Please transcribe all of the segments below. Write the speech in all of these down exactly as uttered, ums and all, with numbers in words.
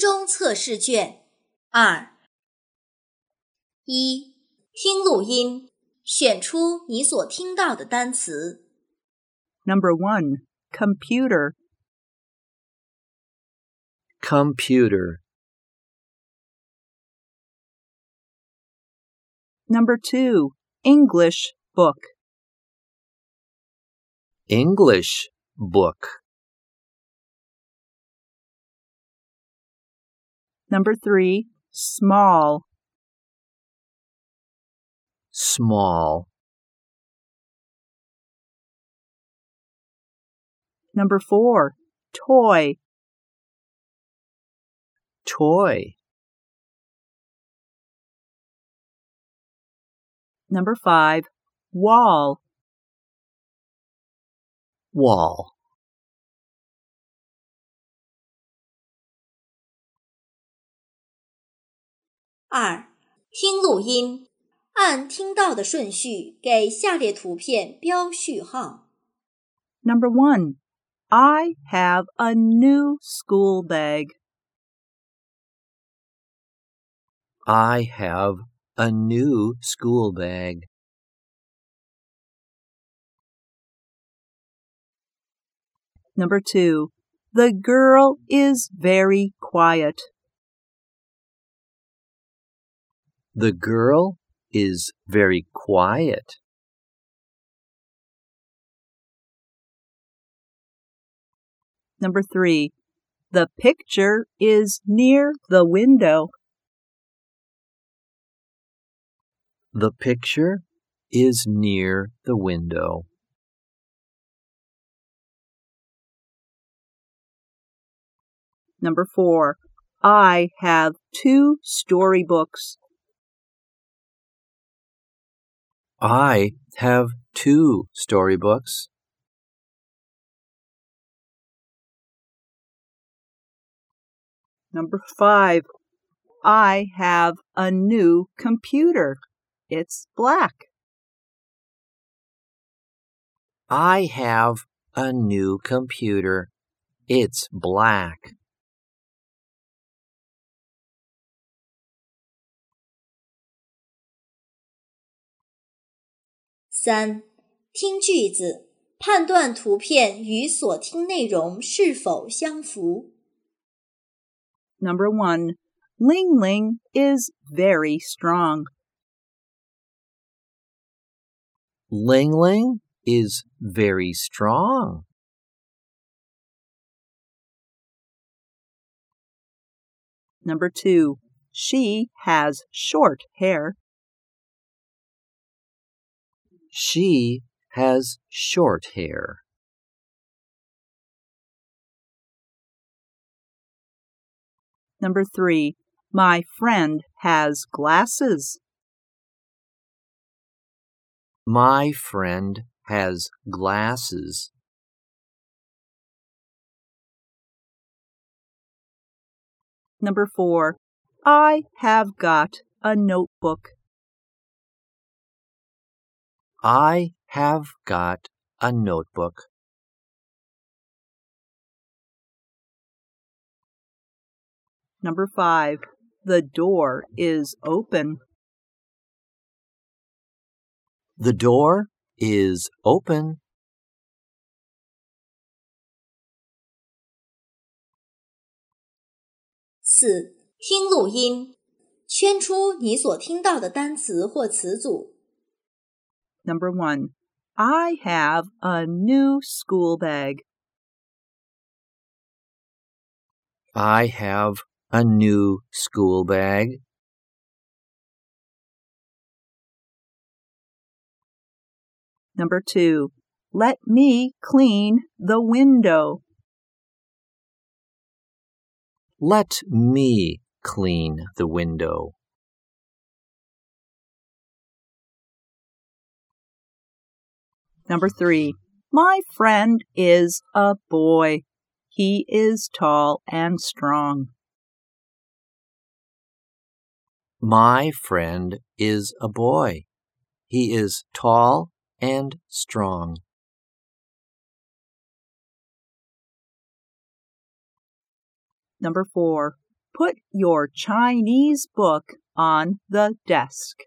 中测试卷二。一、听录音，选出你所听到的单词。 Number one, computer. Computer. Number two, English book. English book. Number three, small. Small. Number four, toy. Toy. Number five, wall. Wall. 二、听录音，按听到的顺序给下列图片标序号。 Number one, I have a new school bag. I have a new school bag. Number two, the girl is very quiet. The girl is very quiet. Number three, the picture is near the window. The picture is near the window. Number four, I have two storybooks. I have two storybooks. Number five, I have a new computer. It's black. I have a new computer. It's black. 三、听句子，判断图片与所听内容是否相符。 Number one, Ling Ling is very strong. Ling Ling is very strong. Number two, she has short hair. She has short hair. Number three, my friend has glasses. My friend has glasses. Number four, I have got a notebook. I have got a notebook. Number five, the door is open. The door is open. 四、听录音，圈出你所听到的单词或词组。 Number one, I have a new school bag. I have a new school bag. Number two, let me clean the window. Let me clean the window. Number three, my friend is a boy. He is tall and strong. My friend is a boy. He is tall and strong. Number four, Put your Chinese book on the desk.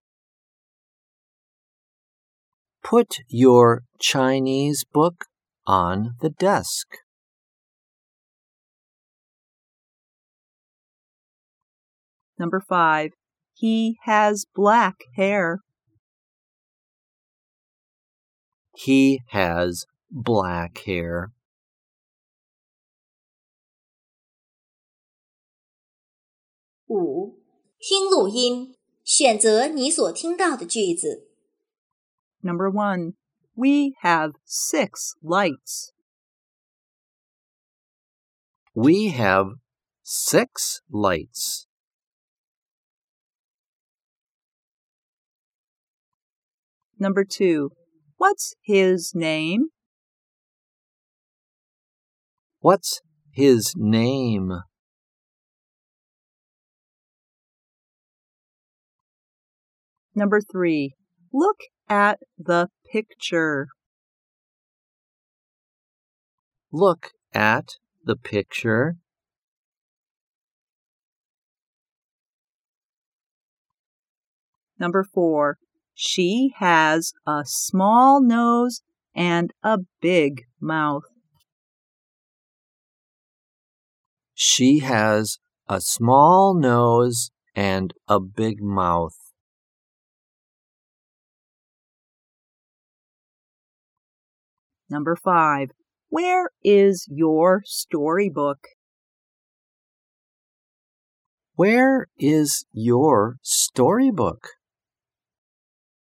Put your Chinese book on the desk. Number five. He has black hair. He has black hair. 五、听录音，选择你所听到的句子。 Number one. We have six lights. We have six lights. Number two. What's his name? What's his name? Number three. Look at the picture. Look at the picture. Number four. She has a small nose and a big mouth. She has a small nose and a big mouth. Number five. Where is your storybook? Where is your storybook?